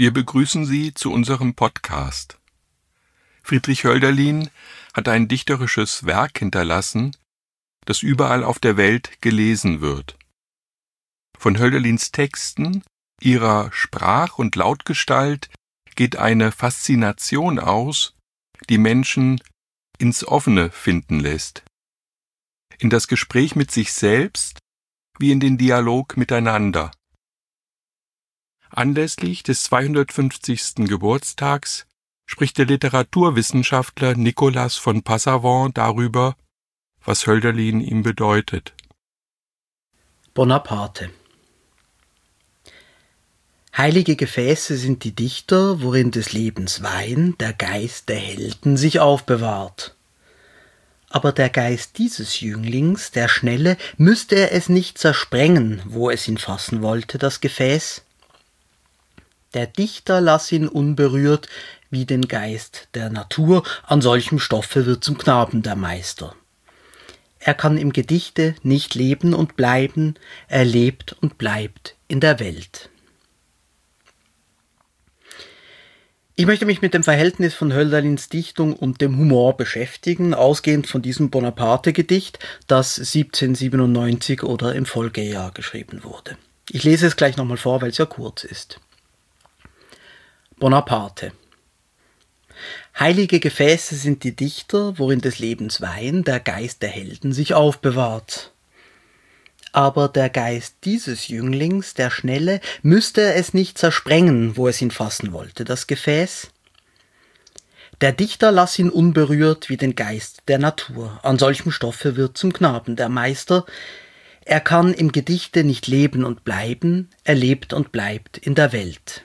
Wir begrüßen Sie zu unserem Podcast. Friedrich Hölderlin hat ein dichterisches Werk hinterlassen, das überall auf der Welt gelesen wird. Von Hölderlins Texten, ihrer Sprach- und Lautgestalt geht eine Faszination aus, die Menschen ins Offene finden lässt. In das Gespräch mit sich selbst wie in den Dialog miteinander. Anlässlich des 250. Geburtstags spricht der Literaturwissenschaftler Nicolas von Passavant darüber, was Hölderlin ihm bedeutet. Bonaparte. Heilige Gefäße sind die Dichter, worin des Lebens Wein der Geist der Helden sich aufbewahrt. Aber der Geist dieses Jünglings, der Schnelle, müsste er es nicht zersprengen, wo es ihn fassen wollte, das Gefäß. Der Dichter lass ihn unberührt, wie den Geist der Natur, an solchem Stoffe wird zum Knaben der Meister. Er kann im Gedichte nicht leben und bleiben, er lebt und bleibt in der Welt. Ich möchte mich mit dem Verhältnis von Hölderlins Dichtung und dem Humor beschäftigen, ausgehend von diesem Bonaparte-Gedicht, das 1797 oder im Folgejahr geschrieben wurde. Ich lese es gleich nochmal vor, weil es ja kurz ist. Bonaparte. Heilige Gefäße sind die Dichter, worin des Lebens Wein der Geist der Helden sich aufbewahrt. Aber der Geist dieses Jünglings, der Schnelle, müsste es nicht zersprengen, wo es ihn fassen wollte, das Gefäß. Der Dichter lass ihn unberührt wie den Geist der Natur, an solchem Stoffe wird zum Knaben der Meister. Er kann im Gedichte nicht leben und bleiben, er lebt und bleibt in der Welt.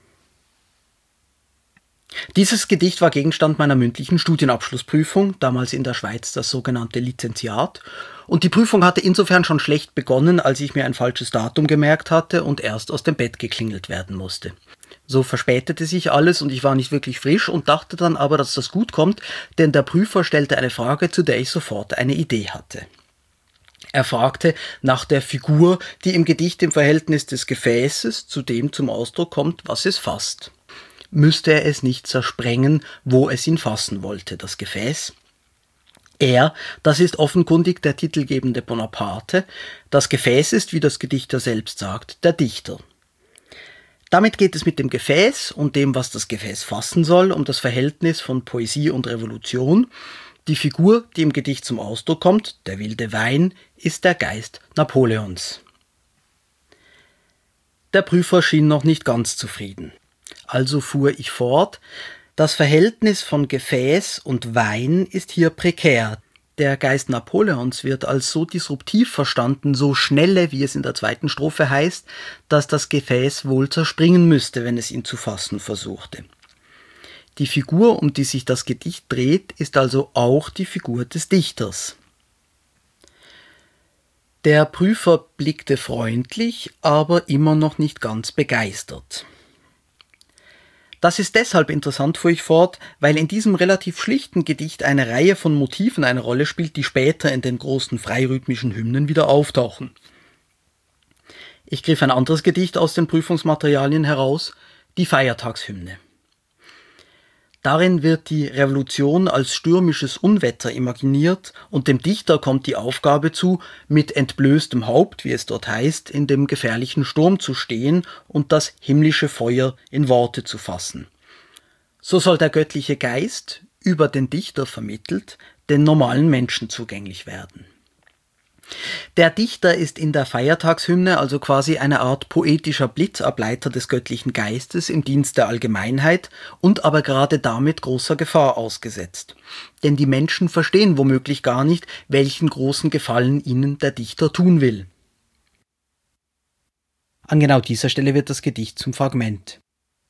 Dieses Gedicht war Gegenstand meiner mündlichen Studienabschlussprüfung, damals in der Schweiz das sogenannte Lizenziat, und die Prüfung hatte insofern schon schlecht begonnen, als ich mir ein falsches Datum gemerkt hatte und erst aus dem Bett geklingelt werden musste. So verspätete sich alles und ich war nicht wirklich frisch und dachte dann aber, dass das gut kommt, denn der Prüfer stellte eine Frage, zu der ich sofort eine Idee hatte. Er fragte nach der Figur, die im Gedicht im Verhältnis des Gefäßes zu dem zum Ausdruck kommt, was es fasst. Müsste er es nicht zersprengen, wo es ihn fassen wollte, das Gefäß? Er, das ist offenkundig der titelgebende Bonaparte, das Gefäß ist, wie das Gedicht ja selbst sagt, der Dichter. Damit geht es mit dem Gefäß und dem, was das Gefäß fassen soll, um das Verhältnis von Poesie und Revolution. Die Figur, die im Gedicht zum Ausdruck kommt, der wilde Wein, ist der Geist Napoleons. Der Prüfer schien noch nicht ganz zufrieden. Also fuhr ich fort, das Verhältnis von Gefäß und Wein ist hier prekär. Der Geist Napoleons wird als so disruptiv verstanden, so schnelle, wie es in der zweiten Strophe heißt, dass das Gefäß wohl zerspringen müsste, wenn es ihn zu fassen versuchte. Die Figur, um die sich das Gedicht dreht, ist also auch die Figur des Dichters. Der Prüfer blickte freundlich, aber immer noch nicht ganz begeistert. Das ist deshalb interessant, fuhr ich fort, weil in diesem relativ schlichten Gedicht eine Reihe von Motiven eine Rolle spielt, die später in den großen freirhythmischen Hymnen wieder auftauchen. Ich griff ein anderes Gedicht aus den Prüfungsmaterialien heraus, die Feiertagshymne. Darin wird die Revolution als stürmisches Unwetter imaginiert und dem Dichter kommt die Aufgabe zu, mit entblößtem Haupt, wie es dort heißt, in dem gefährlichen Sturm zu stehen und das himmlische Feuer in Worte zu fassen. So soll der göttliche Geist, über den Dichter vermittelt, den normalen Menschen zugänglich werden. Der Dichter ist in der Feiertagshymne also quasi eine Art poetischer Blitzableiter des göttlichen Geistes im Dienst der Allgemeinheit und aber gerade damit großer Gefahr ausgesetzt. Denn die Menschen verstehen womöglich gar nicht, welchen großen Gefallen ihnen der Dichter tun will. An genau dieser Stelle wird das Gedicht zum Fragment.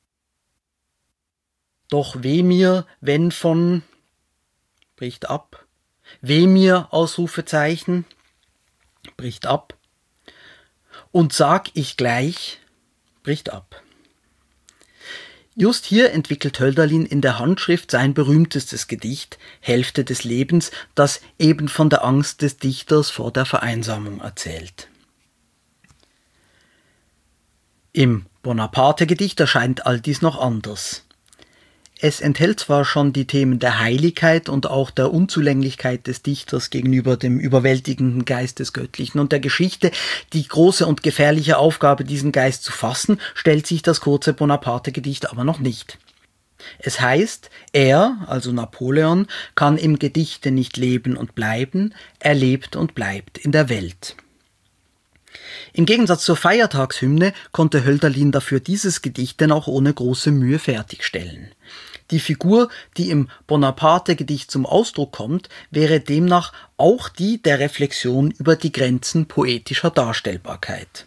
Doch weh mir, wenn von... bricht ab. Weh mir, Ausrufezeichen... bricht ab. Und sag ich gleich, bricht ab. Just hier entwickelt Hölderlin in der Handschrift sein berühmtestes Gedicht, Hälfte des Lebens, das eben von der Angst des Dichters vor der Vereinsamung erzählt. Im Bonaparte-Gedicht erscheint all dies noch anders. Es enthält zwar schon die Themen der Heiligkeit und auch der Unzulänglichkeit des Dichters gegenüber dem überwältigenden Geist des Göttlichen und der Geschichte, die große und gefährliche Aufgabe, diesen Geist zu fassen, stellt sich das kurze Bonaparte-Gedicht aber noch nicht. Es heißt, er, also Napoleon, kann im Gedichte nicht leben und bleiben, er lebt und bleibt in der Welt. Im Gegensatz zur Feiertagshymne konnte Hölderlin dafür dieses Gedicht denn auch ohne große Mühe fertigstellen. Die Figur, die im Bonaparte-Gedicht zum Ausdruck kommt, wäre demnach auch die der Reflexion über die Grenzen poetischer Darstellbarkeit.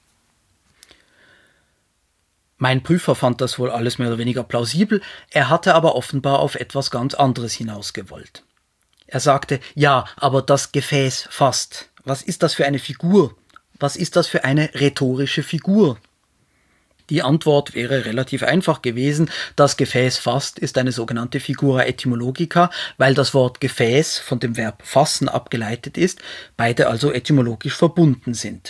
Mein Prüfer fand das wohl alles mehr oder weniger plausibel, er hatte aber offenbar auf etwas ganz anderes hinausgewollt. Er sagte, ja, aber das Gefäß fasst. Was ist das für eine Figur? Was ist das für eine rhetorische Figur? Die Antwort wäre relativ einfach gewesen. Das Gefäß fasst ist eine sogenannte Figura etymologica, weil das Wort Gefäß von dem Verb fassen abgeleitet ist, beide also etymologisch verbunden sind.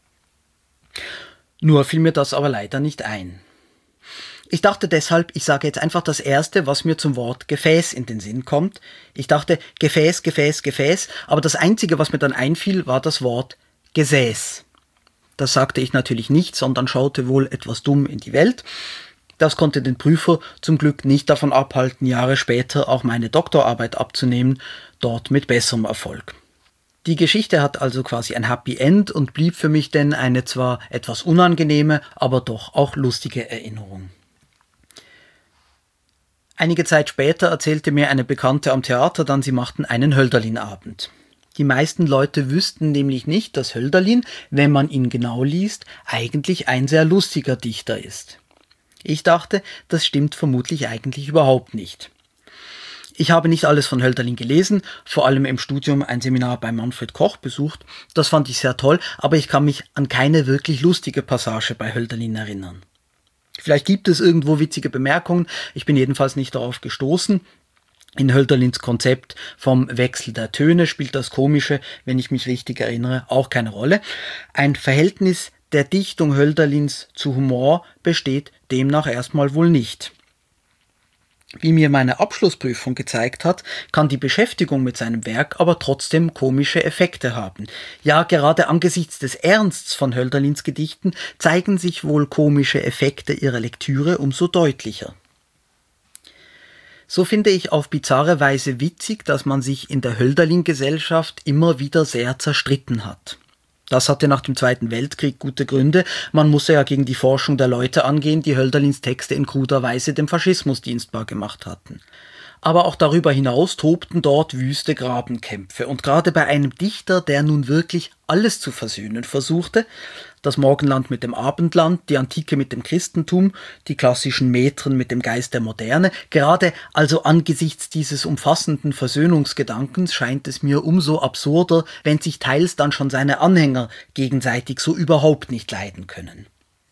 Nur fiel mir das aber leider nicht ein. Ich dachte deshalb, ich sage jetzt einfach das Erste, was mir zum Wort Gefäß in den Sinn kommt. Ich dachte Gefäß, Gefäß, Gefäß, aber das Einzige, was mir dann einfiel, war das Wort Gesäß. Das sagte ich natürlich nicht, sondern schaute wohl etwas dumm in die Welt. Das konnte den Prüfer zum Glück nicht davon abhalten, Jahre später auch meine Doktorarbeit abzunehmen, dort mit besserem Erfolg. Die Geschichte hat also quasi ein Happy End und blieb für mich denn eine zwar etwas unangenehme, aber doch auch lustige Erinnerung. Einige Zeit später erzählte mir eine Bekannte am Theater dann, sie machten einen Hölderlin-Abend. Die meisten Leute wüssten nämlich nicht, dass Hölderlin, wenn man ihn genau liest, eigentlich ein sehr lustiger Dichter ist. Ich dachte, das stimmt vermutlich eigentlich überhaupt nicht. Ich habe nicht alles von Hölderlin gelesen, vor allem im Studium ein Seminar bei Manfred Koch besucht. Das fand ich sehr toll, aber ich kann mich an keine wirklich lustige Passage bei Hölderlin erinnern. Vielleicht gibt es irgendwo witzige Bemerkungen, ich bin jedenfalls nicht darauf gestoßen. In Hölderlins Konzept vom Wechsel der Töne spielt das Komische, wenn ich mich richtig erinnere, auch keine Rolle. Ein Verhältnis der Dichtung Hölderlins zu Humor besteht demnach erstmal wohl nicht. Wie mir meine Abschlussprüfung gezeigt hat, kann die Beschäftigung mit seinem Werk aber trotzdem komische Effekte haben. Ja, gerade angesichts des Ernsts von Hölderlins Gedichten zeigen sich wohl komische Effekte ihrer Lektüre umso deutlicher. So finde ich auf bizarre Weise witzig, dass man sich in der Hölderlin-Gesellschaft immer wieder sehr zerstritten hat. Das hatte nach dem Zweiten Weltkrieg gute Gründe. Man musste ja gegen die Forschung der Leute angehen, die Hölderlins Texte in kruder Weise dem Faschismus dienstbar gemacht hatten. Aber auch darüber hinaus tobten dort wüste Grabenkämpfe. Und gerade bei einem Dichter, der nun wirklich alles zu versöhnen versuchte, das Morgenland mit dem Abendland, die Antike mit dem Christentum, die klassischen Metren mit dem Geist der Moderne, gerade also angesichts dieses umfassenden Versöhnungsgedankens scheint es mir umso absurder, wenn sich teils dann schon seine Anhänger gegenseitig so überhaupt nicht leiden können.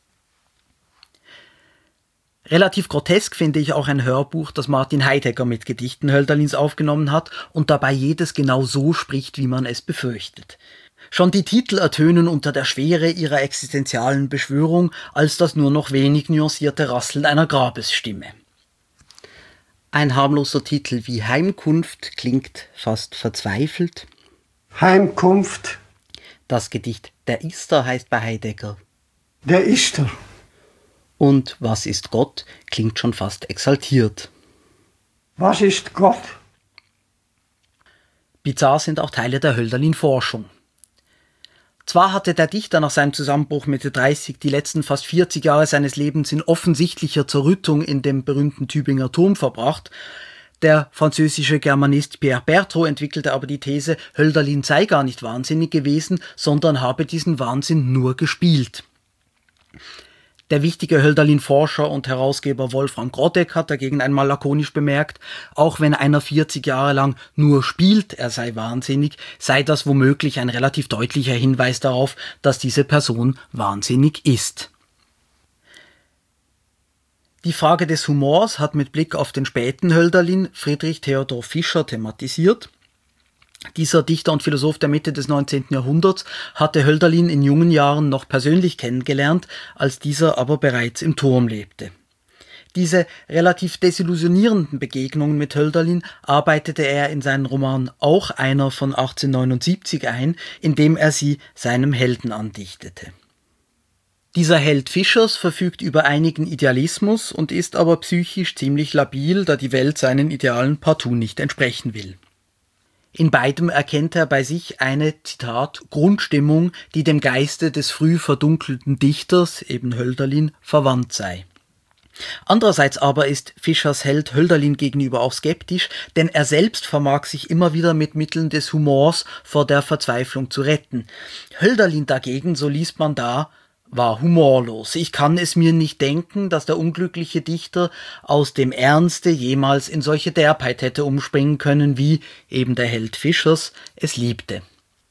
Relativ grotesk finde ich auch ein Hörbuch, das Martin Heidegger mit Gedichten Hölderlins aufgenommen hat und dabei jedes genau so spricht, wie man es befürchtet. Schon die Titel ertönen unter der Schwere ihrer existenzialen Beschwörung als das nur noch wenig nuancierte Rasseln einer Grabesstimme. Ein harmloser Titel wie Heimkunft klingt fast verzweifelt. Heimkunft. Das Gedicht Der Ister heißt bei Heidegger. Der Ister. Und Was ist Gott klingt schon fast exaltiert. Was ist Gott? Bizarr sind auch Teile der Hölderlin-Forschung. Zwar hatte der Dichter nach seinem Zusammenbruch Mitte 30 die letzten fast 40 Jahre seines Lebens in offensichtlicher Zerrüttung in dem berühmten Tübinger Turm verbracht. Der französische Germanist Pierre Berthaud entwickelte aber die These, Hölderlin sei gar nicht wahnsinnig gewesen, sondern habe diesen Wahnsinn nur gespielt. Der wichtige Hölderlin-Forscher und Herausgeber Wolfram Groddeck hat dagegen einmal lakonisch bemerkt, auch wenn einer 40 Jahre lang nur spielt, er sei wahnsinnig, sei das womöglich ein relativ deutlicher Hinweis darauf, dass diese Person wahnsinnig ist. Die Frage des Humors hat mit Blick auf den späten Hölderlin Friedrich Theodor Fischer thematisiert. Dieser Dichter und Philosoph der Mitte des 19. Jahrhunderts hatte Hölderlin in jungen Jahren noch persönlich kennengelernt, als dieser aber bereits im Turm lebte. Diese relativ desillusionierenden Begegnungen mit Hölderlin arbeitete er in seinen Roman Auch einer von 1879 ein, indem er sie seinem Helden andichtete. Dieser Held Fischers verfügt über einigen Idealismus und ist aber psychisch ziemlich labil, da die Welt seinen Idealen partout nicht entsprechen will. In beidem erkennt er bei sich eine, Zitat, Grundstimmung, die dem Geiste des früh verdunkelten Dichters, eben Hölderlin, verwandt sei. Andererseits aber ist Fischers Held Hölderlin gegenüber auch skeptisch, denn er selbst vermag sich immer wieder mit Mitteln des Humors vor der Verzweiflung zu retten. Hölderlin dagegen, so liest man da, war humorlos. Ich kann es mir nicht denken, dass der unglückliche Dichter aus dem Ernste jemals in solche Derbheit hätte umspringen können, wie eben der Held Fischers es liebte.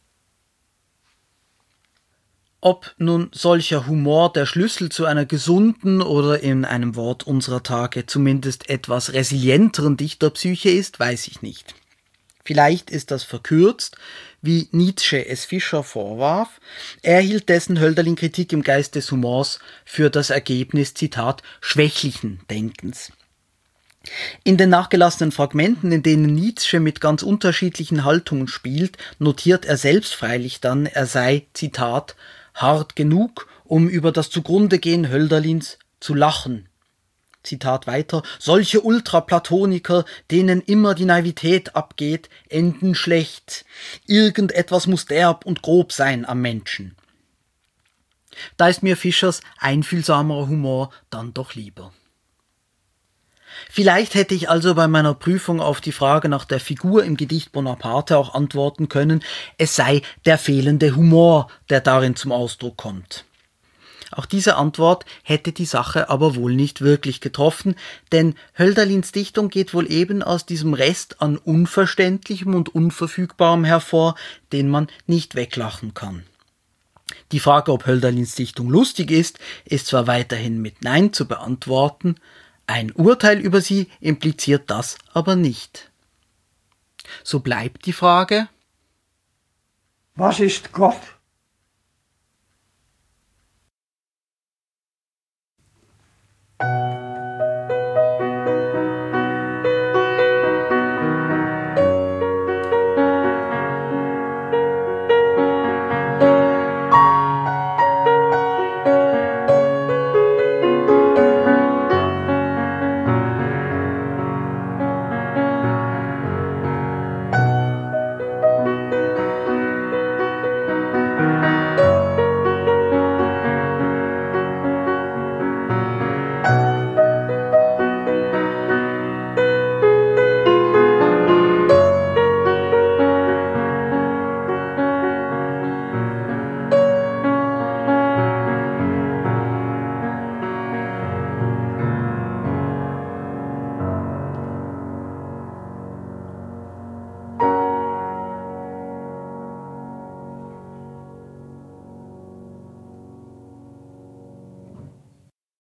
Ob nun solcher Humor der Schlüssel zu einer gesunden oder in einem Wort unserer Tage zumindest etwas resilienteren Dichterpsyche ist, weiß ich nicht. Vielleicht ist das verkürzt, wie Nietzsche es Fischer vorwarf. Er hielt dessen Hölderlin-Kritik im Geist des Humors für das Ergebnis, Zitat, schwächlichen Denkens. In den nachgelassenen Fragmenten, in denen Nietzsche mit ganz unterschiedlichen Haltungen spielt, notiert er selbst freilich dann, er sei, Zitat, hart genug, um über das Zugrundegehen Hölderlins zu lachen. Zitat weiter, solche Ultraplatoniker, denen immer die Naivität abgeht, enden schlecht. Irgendetwas muss derb und grob sein am Menschen. Da ist mir Fischers einfühlsamerer Humor dann doch lieber. Vielleicht hätte ich also bei meiner Prüfung auf die Frage nach der Figur im Gedicht Bonaparte auch antworten können, es sei der fehlende Humor, der darin zum Ausdruck kommt. Auch diese Antwort hätte die Sache aber wohl nicht wirklich getroffen, denn Hölderlins Dichtung geht wohl eben aus diesem Rest an Unverständlichem und Unverfügbarem hervor, den man nicht weglachen kann. Die Frage, ob Hölderlins Dichtung lustig ist zwar weiterhin mit Nein zu beantworten, ein Urteil über sie impliziert das aber nicht. So bleibt die Frage: Was ist Gott?